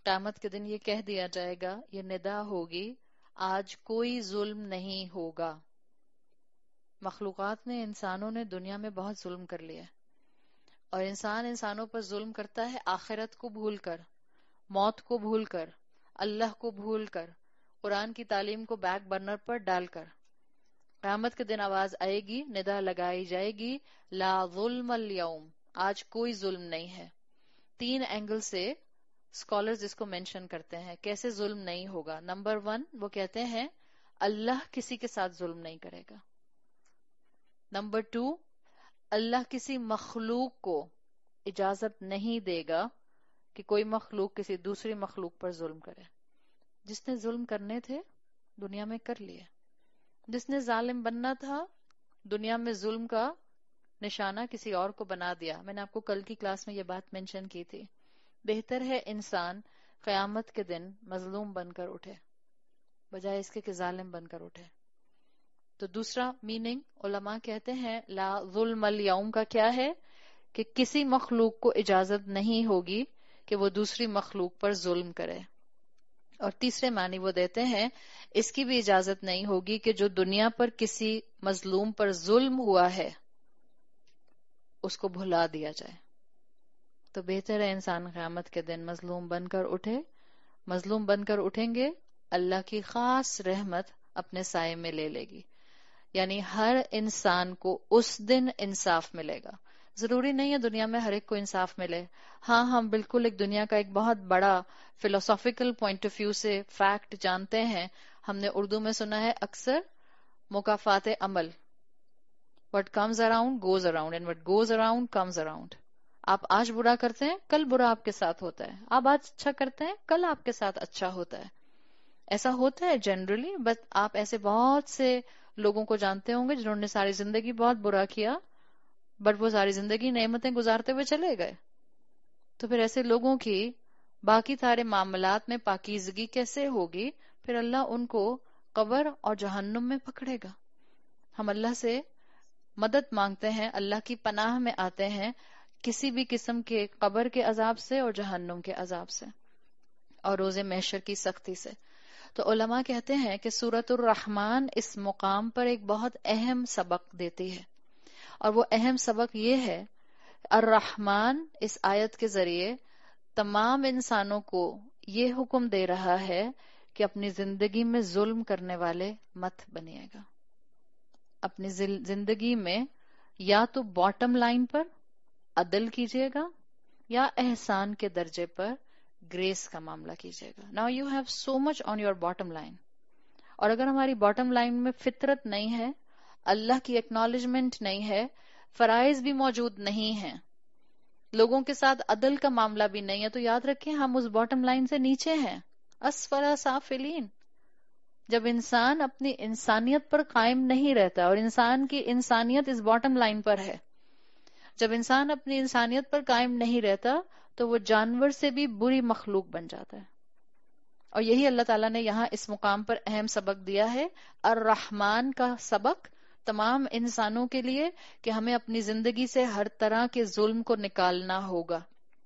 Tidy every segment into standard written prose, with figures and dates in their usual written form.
قیامت کے دن یہ کہہ دیا جائے گا، یہ ندا ہوگی، آج کوئی ظلم نہیں ہوگا. مخلوقات نے، انسانوں نے دنیا میں بہت ظلم کر لیا، اور انسان انسانوں پر ظلم کرتا ہے آخرت کو بھول کر، موت کو بھول کر، اللہ کو بھول کر، قرآن کی تعلیم کو بیک برنر پر ڈال کر. قیامت کے دن آواز آئے گی، ندا لگائی جائے گی، لا ظلم اليوم، آج کوئی ظلم نہیں ہے. 3 اینگل سے اسکالرز اس کو مینشن کرتے ہیں کیسے ظلم نہیں ہوگا. نمبر 1 وہ کہتے ہیں اللہ کسی کے ساتھ ظلم نہیں کرے گا. نمبر 2 اللہ کسی مخلوق کو اجازت نہیں دے گا کہ کوئی مخلوق کسی دوسری مخلوق پر ظلم کرے. جس نے ظلم کرنے تھے دنیا میں کر لیے، جس نے ظالم بننا تھا دنیا میں ظلم کا نشانہ کسی اور کو بنا دیا. میں نے آپ کو کل کی کلاس میں یہ بات مینشن کی تھی. بہتر ہے انسان قیامت کے دن مظلوم بن کر اٹھے بجائے اس کے کہ ظالم بن کر اٹھے. تو دوسرا میننگ علماء کہتے ہیں لا ظلم اليوم کا کیا ہے کہ کسی مخلوق کو اجازت نہیں ہوگی کہ وہ دوسری مخلوق پر ظلم کرے. اور تیسرے معنی وہ دیتے ہیں اس کی بھی اجازت نہیں ہوگی کہ جو دنیا پر کسی مظلوم پر ظلم ہوا ہے اس کو بھلا دیا جائے. تو بہتر ہے انسان قیامت کے دن مظلوم بن کر اٹھے. مظلوم بن کر اٹھیں گے اللہ کی خاص رحمت اپنے سائے میں لے لے گی. یعنی ہر انسان کو اس دن انصاف ملے گا. ضروری نہیں ہے دنیا میں ہر ایک کو انصاف ملے. ہاں ہم بالکل ایک دنیا کا ایک بہت بڑا فلسافیکل پوائنٹ آف ویو سے فیکٹ جانتے ہیں. ہم نے اردو میں سنا ہے اکثر مکافات عمل، what comes around goes around and what goes around comes around. آپ آج برا کرتے ہیں کل برا آپ کے ساتھ ہوتا ہے، آپ آج اچھا کرتے ہیں کل آپ کے ساتھ اچھا ہوتا ہے. ایسا ہوتا ہے جنرلی. بس آپ ایسے بہت سے لوگوں کو جانتے ہوں گے جنہوں نے ساری زندگی بہت برا کیا بٹ وہ ساری زندگی نعمتیں گزارتے ہوئے چلے گئے. تو پھر ایسے لوگوں کی باقی سارے معاملات میں پاکیزگی کیسے ہوگی؟ پھر اللہ ان کو قبر اور جہنم میں پکڑے گا. ہم اللہ سے مدد مانگتے ہیں، اللہ کی پناہ میں آتے ہیں کسی بھی قسم کے قبر کے عذاب سے اور جہنم کے عذاب سے اور روز محشر کی سختی سے. تو علماء کہتے ہیں کہ سورۃ الرحمن اس مقام پر ایک بہت اہم سبق دیتی ہے، اور وہ اہم سبق یہ ہے الرحمن اس آیت کے ذریعے تمام انسانوں کو یہ حکم دے رہا ہے کہ اپنی زندگی میں ظلم کرنے والے مت بنیے گا. اپنی زندگی میں یا تو باٹم لائن پر عدل کیجیے گا یا احسان کے درجے پر گریس کا معاملہ کیجیے گا. Now you have so much on your bottom line. اور اگر ہماری باٹم لائن میں فطرت نہیں ہے، اللہ کی ایکنالجمنٹ نہیں ہے، فرائض بھی موجود نہیں ہیں، لوگوں کے ساتھ عدل کا معاملہ بھی نہیں ہے، تو یاد رکھیں ہم اس باٹم لائن سے نیچے ہیں، اسفل سافلین. جب انسان اپنی انسانیت پر قائم نہیں رہتا، اور انسان کی انسانیت اس باٹم لائن پر ہے، جب انسان اپنی انسانیت پر قائم نہیں رہتا تو وہ جانور سے بھی بری مخلوق بن جاتا ہے. اور یہی اللہ تعالیٰ نے یہاں اس مقام پر اہم سبق دیا ہے، الرحمن کا سبق تمام انسانوں کے لیے کہ ہمیں اپنی زندگی سے ہر طرح کے ظلم کو نکالنا ہوگا.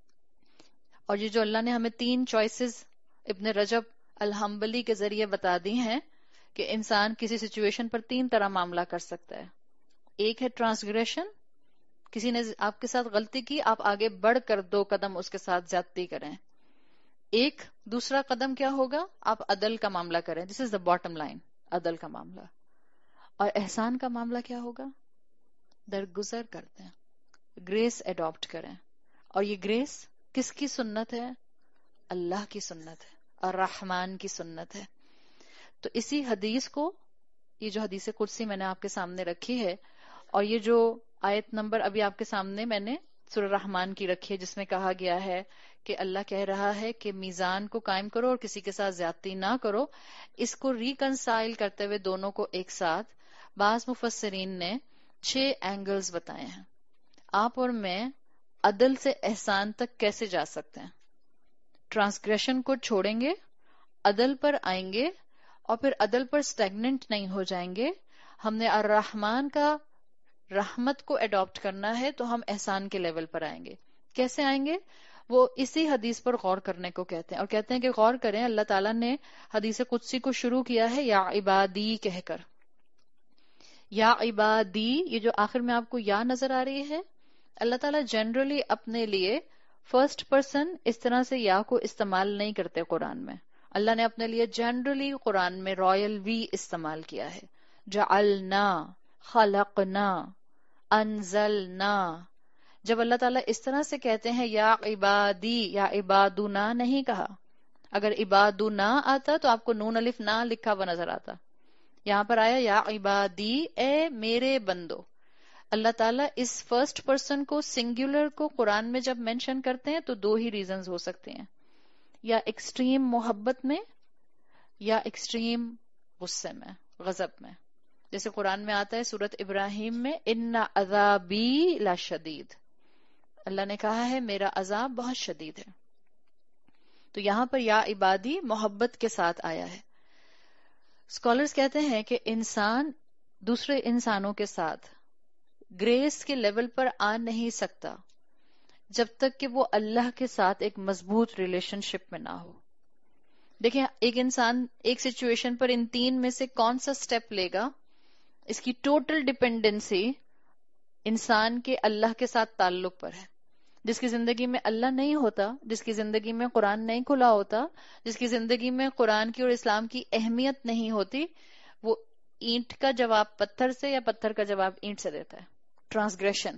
اور یہ جو اللہ نے ہمیں 3 چوائسز ابن رجب الحنبلی کے ذریعے بتا دی ہیں کہ انسان کسی سچویشن پر 3 طرح معاملہ کر سکتا ہے. ایک ہے ٹرانسگریشن، کسی نے آپ کے ساتھ غلطی کی، آپ آگے بڑھ کر 2 قدم اس کے ساتھ زیادتی کریں. ایک دوسرا قدم کیا ہوگا؟ آپ عدل کا معاملہ کریں، دس از دا باٹم لائن، عدل کا معاملہ. اور احسان کا معاملہ کیا ہوگا؟ درگزر کرتے ہیں، گریس اڈاپٹ کریں. اور یہ گریس کس کی سنت ہے؟ اللہ کی سنت ہے، الرحمن کی سنت ہے. تو اسی حدیث کو، یہ جو حدیث قدسی میں نے آپ کے سامنے رکھی ہے، اور یہ جو آیت نمبر ابھی آپ کے سامنے میں نے سورہ رحمان کی رکھی ہے جس میں کہا گیا ہے کہ اللہ کہہ رہا ہے کہ میزان کو قائم کرو اور کسی کے ساتھ زیادتی نہ کرو، اس کو ریکنسائل کرتے ہوئے دونوں کو ایک ساتھ بعض مفسرین نے 6 اینگلز بتائے ہیں. آپ اور میں عدل سے احسان تک کیسے جا سکتے ہیں؟ ٹرانسگریشن کو چھوڑیں گے، عدل پر آئیں گے، اور پھر عدل پر سٹیگننٹ نہیں ہو جائیں گے. ہم نے الرحمن کا رحمت کو اڈاپٹ کرنا ہے تو ہم احسان کے لیول پر آئیں گے. کیسے آئیں گے؟ وہ اسی حدیث پر غور کرنے کو کہتے ہیں، اور کہتے ہیں کہ غور کریں، اللہ تعالیٰ نے حدیث قدسی کو شروع کیا ہے یا عبادی کہہ کر. یا عبادی، یہ جو آخر میں آپ کو یا نظر آ رہی ہے، اللہ تعالیٰ جنرلی اپنے لیے فرسٹ پرسن اس طرح سے یا کو استعمال نہیں کرتے قرآن میں. اللہ نے اپنے لیے جنرلی قرآن میں رائل وی استعمال کیا ہے. جعلنا، خلقنا، انزلنا. جب اللہ تعالیٰ اس طرح سے کہتے ہیں یا عبادی یا عبادنا نہیں کہا. اگر عبادنا آتا تو آپ کو نون الف نہ لکھا ہوا نظر آتا. یہاں پر آیا یا عبادی، اے میرے بندو. اللہ تعالیٰ اس فرسٹ پرسن کو، سنگولر کو قرآن میں جب مینشن کرتے ہیں تو دو ہی ریزنز ہو سکتے ہیں، یا ایکسٹریم محبت میں یا ایکسٹریم غصے میں، غضب میں. جیسے قرآن میں آتا ہے سورت ابراہیم میں ان عذابی لشدید، اللہ نے کہا ہے میرا عذاب بہت شدید ہے. تو یہاں پر یا عبادی محبت کے ساتھ آیا ہے. اسکالرز کہتے ہیں کہ انسان دوسرے انسانوں کے ساتھ گریس کے لیول پر آ نہیں سکتا جب تک کہ وہ اللہ کے ساتھ ایک مضبوط ریلیشن شپ میں نہ ہو. دیکھیں ایک انسان ایک سچویشن پر ان تین میں سے کون سا سٹیپ لے گا، اس کی ٹوٹل ڈپینڈنسی انسان کے اللہ کے ساتھ تعلق پر ہے. جس کی زندگی میں اللہ نہیں ہوتا، جس کی زندگی میں قرآن نہیں کھلا ہوتا، جس کی زندگی میں قرآن کی اور اسلام کی اہمیت نہیں ہوتی، وہ اینٹ کا جواب پتھر سے یا پتھر کا جواب اینٹ سے دیتا ہے. ٹرانسگریشن.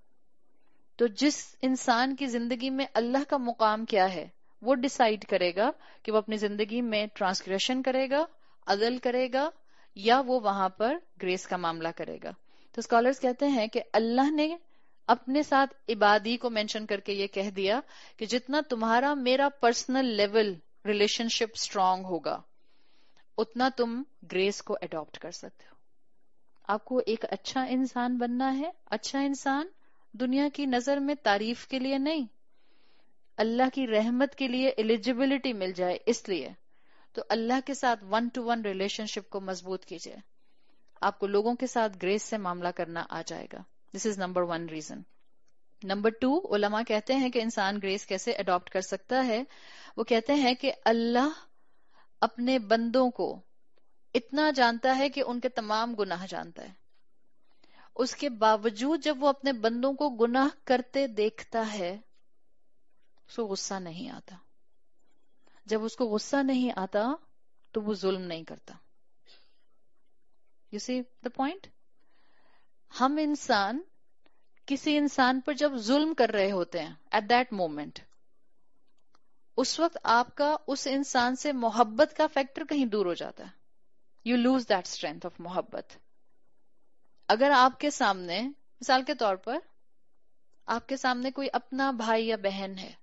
تو جس انسان کی زندگی میں اللہ کا مقام کیا ہے وہ ڈیسائیڈ کرے گا کہ وہ اپنی زندگی میں ٹرانسگریشن کرے گا، عدل کرے گا، یا وہ وہاں پر گریس کا معاملہ کرے گا. تو اسکالرز کہتے ہیں کہ اللہ نے اپنے ساتھ عبادی کو مینشن کر کے یہ کہہ دیا کہ جتنا تمہارا میرا personal level relationship strong ہوگا اتنا تم گریس کو اڈاپٹ کر سکتے ہو. آپ کو ایک اچھا انسان بننا ہے. اچھا انسان دنیا کی نظر میں تعریف کے لیے نہیں، اللہ کی رحمت کے لیے ایلیجیبلٹی مل جائے اس لیے. تو اللہ کے ساتھ 1-to-1 ریلیشن شپ کو مضبوط کیجئے، آپ کو لوگوں کے ساتھ گریس سے معاملہ کرنا آ جائے گا. This is number 1 reason. Number 2، علماء کہتے ہیں کہ انسان گریس کیسے اڈاپٹ کر سکتا ہے. وہ کہتے ہیں کہ اللہ اپنے بندوں کو اتنا جانتا ہے کہ ان کے تمام گناہ جانتا ہے. اس کے باوجود جب وہ اپنے بندوں کو گناہ کرتے دیکھتا ہے اس کو غصہ نہیں آتا. جب اس کو غصہ نہیں آتا تو وہ ظلم نہیں کرتا. You see the point. ہم انسان کسی انسان پر جب ظلم کر رہے ہوتے ہیں ایٹ دیٹ مومنٹ، اس وقت آپ کا اس انسان سے محبت کا فیکٹر کہیں دور ہو جاتا ہے. You lose that strength of محبت. اگر آپ کے سامنے، مثال کے طور پر آپ کے سامنے کوئی اپنا بھائی یا بہن ہے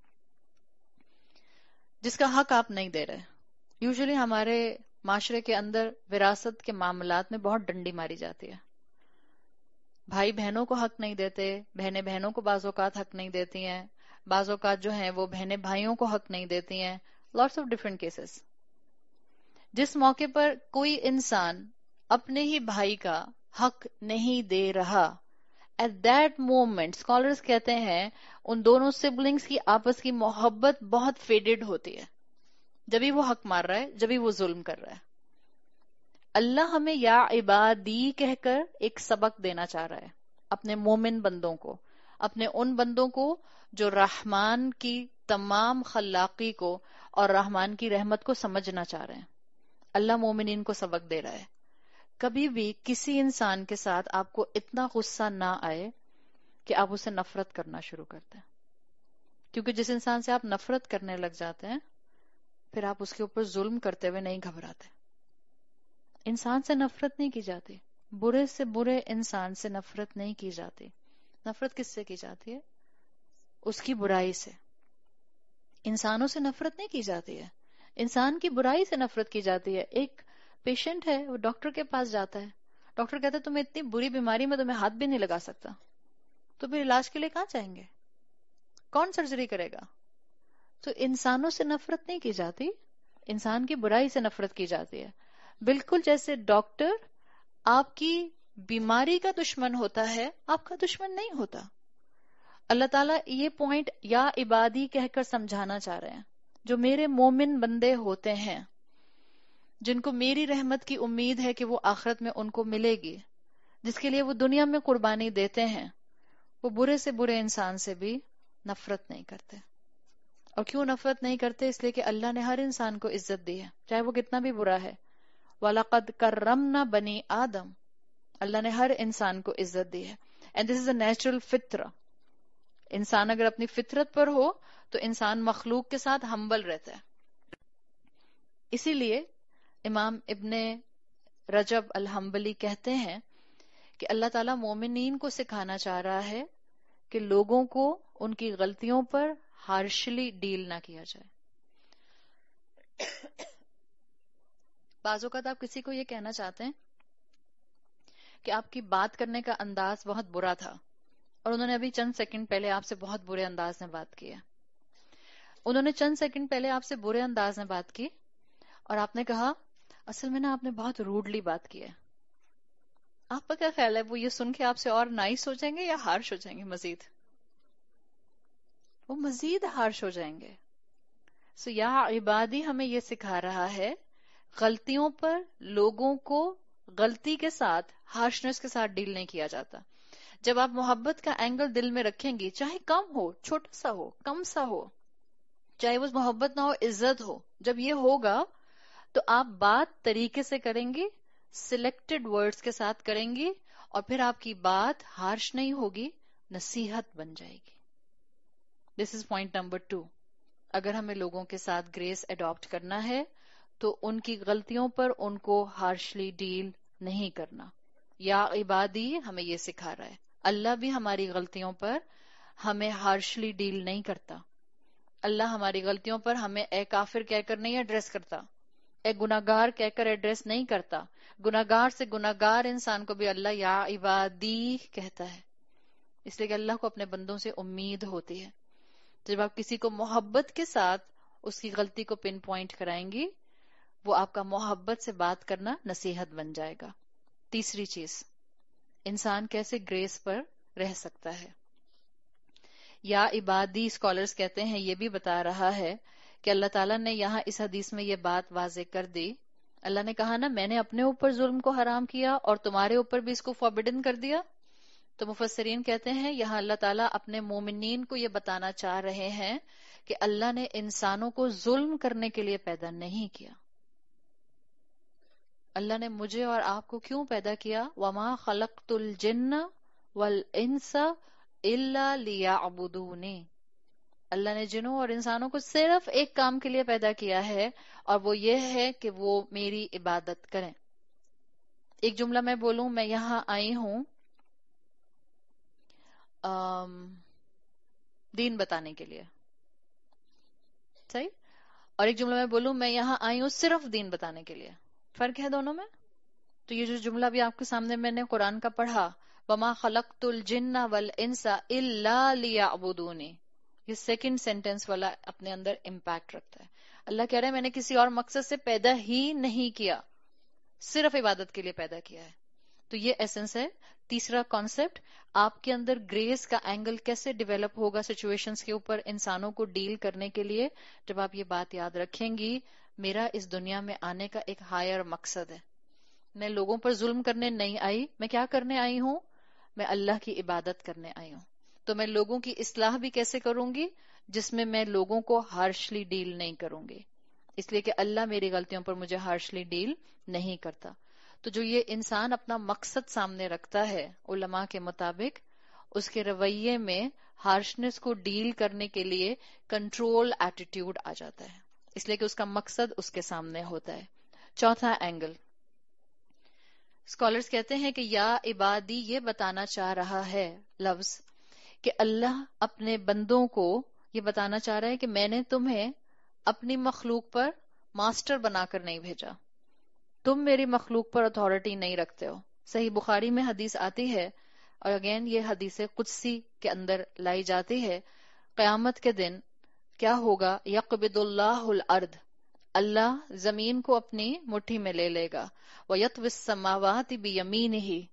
جس کا حق آپ نہیں دے رہے. یوزلی ہمارے معاشرے کے اندر وراثت کے معاملات میں بہت ڈنڈی ماری جاتی ہے. بھائی بہنوں کو حق نہیں دیتے، بہنیں بہنوں کو بعض اوقات حق نہیں دیتی ہیں، بعض اوقات جو ہیں وہ بہنیں بھائیوں کو حق نہیں دیتی ہیں. Lots of different cases. جس موقع پر کوئی انسان اپنے ہی بھائی کا حق نہیں دے رہا، ایٹ دیٹ مومنٹ اسکالرز کہتے ہیں ان دونوں سبلنگز کی آپس کی محبت بہت فیڈڈ ہوتی ہے. جبھی وہ حق مار رہا ہے، جبھی وہ ظلم کر رہا ہے. اللہ ہمیں یا عبادی کہہ کر ایک سبق دینا چاہ رہا ہے اپنے مومن بندوں کو، اپنے ان بندوں کو جو رحمان کی تمام خلاقی کو اور رحمان کی رحمت کو سمجھنا چاہ رہے ہیں. اللہ مومنین کو سبق دے رہا ہے. کبھی بھی کسی انسان کے ساتھ آپ کو اتنا غصہ نہ آئے کہ آپ اسے نفرت کرنا شروع کرتے ہیں، کیونکہ جس انسان سے آپ نفرت کرنے لگ جاتے ہیں پھر آپ اس کے اوپر ظلم کرتے ہوئے نہیں گھبراتے. انسان سے نفرت نہیں کی جاتی، برے سے برے انسان سے نفرت نہیں کی جاتی. نفرت کس سے کی جاتی ہے؟ اس کی برائی سے. انسانوں سے نفرت نہیں کی جاتی ہے، انسان کی برائی سے نفرت کی جاتی ہے. ایک پیشنٹ ہے، وہ ڈاکٹر کے پاس جاتا ہے، ڈاکٹر کہتا ہے تمہیں اتنی بری بیماری میں تمہیں ہاتھ بھی نہیں لگا سکتا، تو پھر علاج کے لیے کہاں جائیں گے؟ کون سرجری کرے گا؟ تو انسانوں سے نفرت نہیں کی جاتی، انسان کی برائی سے نفرت کی جاتی ہے. بالکل جیسے ڈاکٹر آپ کی بیماری کا دشمن ہوتا ہے، آپ کا دشمن نہیں ہوتا. اللہ تعالیٰ یہ پوائنٹ یا عبادی کہہ کر سمجھانا چاہ رہے ہیں، جو میرے مومن بندے ہوتے ہیں، جن کو میری رحمت کی امید ہے کہ وہ آخرت میں ان کو ملے گی، جس کے لیے وہ دنیا میں قربانی دیتے ہیں، وہ برے سے برے انسان سے بھی نفرت نہیں کرتے۔ اور کیوں نفرت نہیں کرتے؟ اس لیے کہ اللہ نے ہر انسان کو عزت دی ہے، چاہے وہ کتنا بھی برا ہے۔ وَلَقَدْ كَرَّمْنَا بَنِي آدم، اللہ نے ہر انسان کو عزت دی ہے۔ And this is a natural فطرہ۔ انسان اگر اپنی فطرت پر ہو تو انسان مخلوق کے ساتھ ہمبل رہتا ہے۔ اسی لیے امام ابن رجب الحنبلی کہتے ہیں کہ اللہ تعالیٰ مومنین کو سکھانا چاہ رہا ہے کہ لوگوں کو ان کی غلطیوں پر ہارشلی ڈیل نہ کیا جائے۔ بعض اوقات آپ کسی کو یہ کہنا چاہتے ہیں کہ آپ کی بات کرنے کا انداز بہت برا تھا، اور انہوں نے ابھی چند سیکنڈ پہلے آپ سے بہت برے انداز میں بات کی ہے۔ انہوں نے چند سیکنڈ پہلے آپ سے برے انداز میں بات کی، اور آپ نے کہا اصل میں نا آپ نے بہت روڈلی بات کی ہے۔ آپ کا کیا خیال ہے، وہ یہ سن کے آپ سے اور نائس ہو جائیں گے یا ہارش ہو جائیں گے؟ مزید وہ مزید ہارش ہو جائیں گے۔ سو یا عبادی ہمیں یہ سکھا رہا ہے غلطیوں پر لوگوں کو غلطی کے ساتھ ہارشنس کے ساتھ ڈیل نہیں کیا جاتا۔ جب آپ محبت کا اینگل دل میں رکھیں گی، چاہے کم ہو، چھوٹا سا ہو، کم سا ہو، چاہے وہ محبت نہ ہو، عزت ہو، جب یہ ہوگا تو آپ بات طریقے سے کریں گی، سلیکٹڈ ورڈز کے ساتھ کریں گی، اور پھر آپ کی بات ہارش نہیں ہوگی، نصیحت بن جائے گی۔ This is point number 2۔ اگر ہمیں لوگوں کے ساتھ گریس اڈاپٹ کرنا ہے تو ان کی غلطیوں پر ان کو ہارشلی ڈیل نہیں کرنا۔ یا عبادی ہمیں یہ سکھا رہا ہے، اللہ بھی ہماری غلطیوں پر ہمیں ہارشلی ڈیل نہیں کرتا۔ اللہ ہماری غلطیوں پر ہمیں اے کافر کہہ کر نہیں ایڈریس کرتا، اے گناہگار کہہ کر ایڈریس نہیں کرتا۔ گناہگار سے گناہگار انسان کو بھی اللہ یا عبادی کہتا ہے، اس لیے کہ اللہ کو اپنے بندوں سے امید ہوتی ہے۔ جب آپ کسی کو محبت کے ساتھ اس کی غلطی کو پن پوائنٹ کرائیں گی، وہ آپ کا محبت سے بات کرنا نصیحت بن جائے گا۔ تیسری چیز، انسان کیسے گریس پر رہ سکتا ہے۔ یا عبادی اسکالرز کہتے ہیں یہ بھی بتا رہا ہے کہ اللہ تعالیٰ نے یہاں اس حدیث میں یہ بات واضح کر دی۔ اللہ نے کہا نا میں نے اپنے اوپر ظلم کو حرام کیا اور تمہارے اوپر بھی اس کو فوربڈن کر دیا۔ تو مفسرین کہتے ہیں یہاں اللہ تعالیٰ اپنے مومنین کو یہ بتانا چاہ رہے ہیں کہ اللہ نے انسانوں کو ظلم کرنے کے لیے پیدا نہیں کیا۔ اللہ نے مجھے اور آپ کو کیوں پیدا کیا؟ وَمَا خَلَقْتُ الْجِنَّ وَالْإِنسَ إِلَّا لِيَعْبُدُونِ، اللہ نے جنوں اور انسانوں کو صرف ایک کام کے لیے پیدا کیا ہے، اور وہ یہ ہے کہ وہ میری عبادت کریں۔ ایک جملہ میں بولوں، میں یہاں آئی ہوں دین بتانے کے لیے، صحیح؟ اور ایک جملہ میں بولوں میں یہاں آئی ہوں صرف دین بتانے کے لیے، فرق ہے دونوں میں۔ تو یہ جو جملہ بھی آپ کے سامنے میں نے قرآن کا پڑھا، وَمَا خَلَقْتُ الْجِنَّ وَالْإِنسَ إِلَّا لِيَعْبُدُونِ، یہ سیکنڈ سینٹنس والا اپنے اندر امپیکٹ رکھتا ہے۔ اللہ کہہ رہے ہیں میں نے کسی اور مقصد سے پیدا ہی نہیں کیا، صرف عبادت کے لیے پیدا کیا ہے۔ تو یہ ایسنس ہے۔ تیسرا کانسیپٹ، آپ کے اندر گریس کا اینگل کیسے ڈیولپ ہوگا سچویشنز کے اوپر انسانوں کو ڈیل کرنے کے لیے، جب آپ یہ بات یاد رکھیں گی میرا اس دنیا میں آنے کا ایک ہائر مقصد ہے۔ میں لوگوں پر ظلم کرنے نہیں آئی، میں کیا کرنے آئی ہوں؟ میں اللہ کی عبادت کرنے آئی ہوں۔ تو میں لوگوں کی اصلاح بھی کیسے کروں گی؟ جس میں میں لوگوں کو ہارشلی ڈیل نہیں کروں گی، اس لیے کہ اللہ میری غلطیوں پر مجھے ہارشلی ڈیل نہیں کرتا۔ تو جو یہ انسان اپنا مقصد سامنے رکھتا ہے علماء کے مطابق، اس کے رویے میں ہارشنس کو ڈیل کرنے کے لیے کنٹرول ایٹیٹیوڈ آ جاتا ہے، اس لیے کہ اس کا مقصد اس کے سامنے ہوتا ہے۔ چوتھا اینگل، اسکالرز کہتے ہیں کہ یا عبادی یہ بتانا چاہ رہا ہے لفظ کہ اللہ اپنے بندوں کو یہ بتانا چاہ رہا ہے کہ میں نے تمہیں اپنی مخلوق پر ماسٹر بنا کر نہیں بھیجا، تم میری مخلوق پر اتھارٹی نہیں رکھتے ہو۔ صحیح بخاری میں حدیث آتی ہے، اور اگین یہ حدیث قدسی کے اندر لائی جاتی ہے، قیامت کے دن کیا ہوگا؟ یقبض اللہ الارض، اللہ زمین کو اپنی مٹھی میں لے لے گا، وَيَطْوِي السَّمَاوَاتِ بِيَمِينِهِ،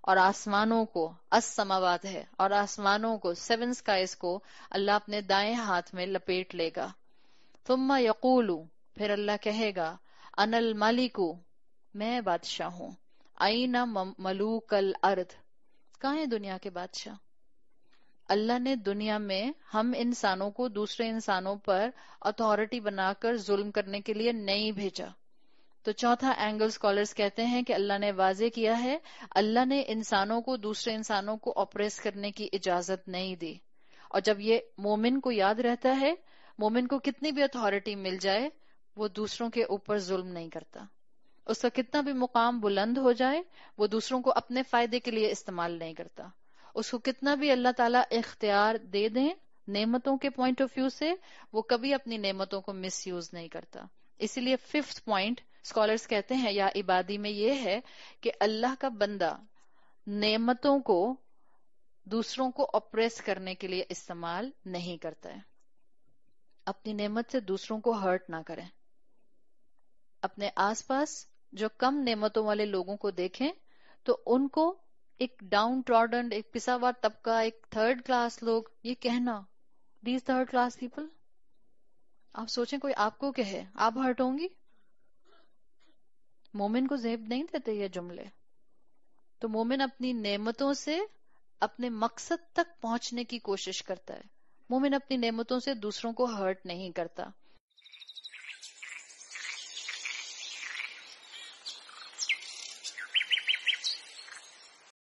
اور آسمانوں کو، السماوات ہے، اور آسمانوں کو، 7 سکائز کو اللہ اپنے دائیں ہاتھ میں لپیٹ لے گا. ثم یقول، پھر اللہ کہے گا، انا الملک، میں بادشاہ ہوں. این ملوک الارض، کہاں ہے دنیا کے بادشاہ؟ اللہ نے دنیا میں ہم انسانوں کو دوسرے انسانوں پر اتھارٹی بنا کر ظلم کرنے کے لیے نہیں بھیجا. تو چوتھا اینگل اسکالرز کہتے ہیں کہ اللہ نے واضح کیا ہے، اللہ نے انسانوں کو دوسرے انسانوں کو اپریس کرنے کی اجازت نہیں دی. اور جب یہ مومن کو یاد رہتا ہے، مومن کو کتنی بھی اتھارٹی مل جائے وہ دوسروں کے اوپر ظلم نہیں کرتا. اس کا کتنا بھی مقام بلند ہو جائے وہ دوسروں کو اپنے فائدے کے لیے استعمال نہیں کرتا. اس کو کتنا بھی اللہ تعالیٰ اختیار دے دیں نعمتوں کے پوائنٹ آف ویو سے، وہ کبھی اپنی نعمتوں کو مس یوز نہیں کرتا. اسی لیے 5th پوائنٹ اسکالرز کہتے ہیں یا عبادی میں یہ ہے کہ اللہ کا بندہ نعمتوں کو دوسروں کو اپریس کرنے کے لیے استعمال نہیں کرتا ہے. اپنی نعمت سے دوسروں کو ہرٹ نہ کریں. اپنے آس پاس جو کم نعمتوں والے لوگوں کو دیکھیں تو ان کو ایک ڈاؤن ٹراڈن، ایک پسا ہوا طبقہ، ایک 3rd کلاس لوگ، یہ کہنا دیز 3rd کلاس پیپل، آپ سوچیں کوئی آپ کو کہے آپ ہرٹ ہوں گی؟ مومن کو زیب نہیں دیتے یہ جملے. تو مومن اپنی نعمتوں سے اپنے مقصد تک پہنچنے کی کوشش کرتا ہے. مومن اپنی نعمتوں سے دوسروں کو ہرٹ نہیں کرتا.